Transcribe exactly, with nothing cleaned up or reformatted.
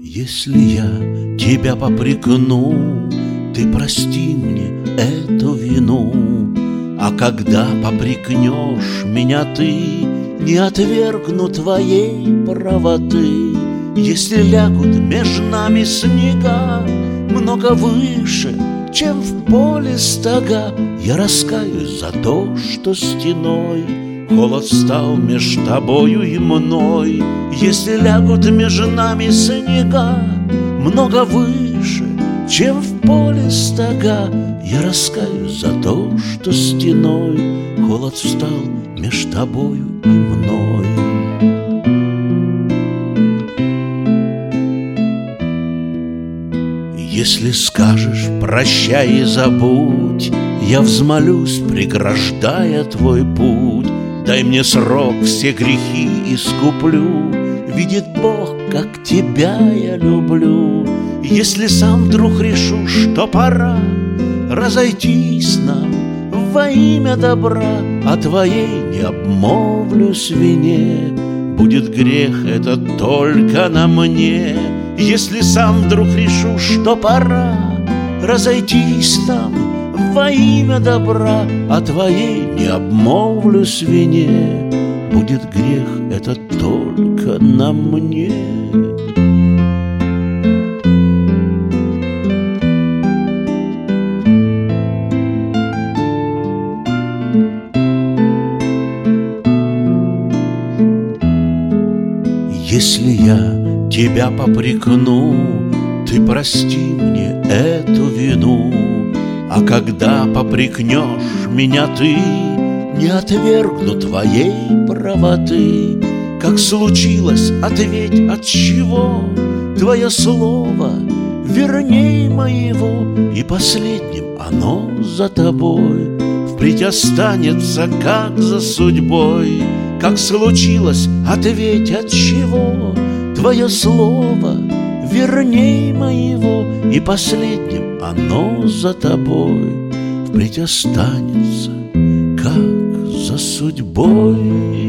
Если я тебя попрекну, ты прости мне эту вину. А когда попрекнешь меня ты, не отвергну твоей правоты. Если лягут между нами снега много выше, чем в поле стога, я раскаюсь за то, что стеной холод стал меж тобою и мной. Если лягут между нами снега много выше, чем в поле стога, я раскаюсь за то, что стеной холод встал меж тобою и мной. Если скажешь прощай и забудь, я взмолюсь, преграждая твой путь. Дай мне срок, все грехи искуплю, видит Бог, как тебя я люблю. Если сам вдруг решу, что пора разойтись нам во имя добра, о твоей не обмолвлюсь вине, будет грех этот только на мне. Если сам вдруг решу, что пора разойтись нам во имя добра, о твоей не обмолвлюсь вине, будет грех этот только на мне. Если я тебя попрекну, ты прости мне эту вину. А когда попрекнешь меня ты, не отвергну твоей правоты. Как случилось, ответь, от чего твое слово верней моего, и последним оно за тобой впредь останется, как за судьбой. Как случилось, ответь, от чего твое слово верней моего, и последним оно за тобой впредь останется, как за судьбой.